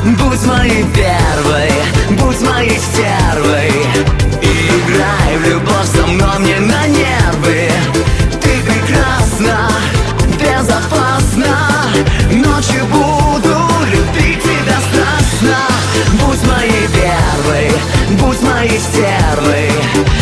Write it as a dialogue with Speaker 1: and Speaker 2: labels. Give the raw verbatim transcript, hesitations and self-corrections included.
Speaker 1: Будь моей первой, будь моей стервой. Играй в любовь со мной мне на нервы. Ты прекрасна, безопасна. Ночью буду любить тебя страстно. Будь моей первой, будь моей стервой.